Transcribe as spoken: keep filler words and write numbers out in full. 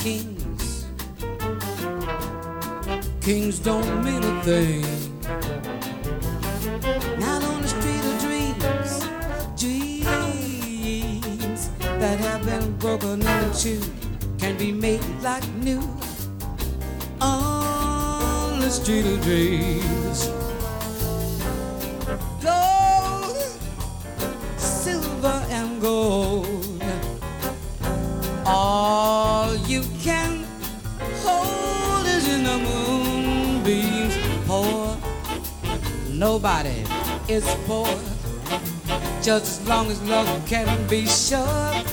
kings. Kings don't mean a thing. Not on the street of dreams, dreams that have been broken into can be made like new. On the street of dreams, gold, silver and gold, all you can hold is in the moonbeams. Poor, nobody is poor, just as long as love can be sure.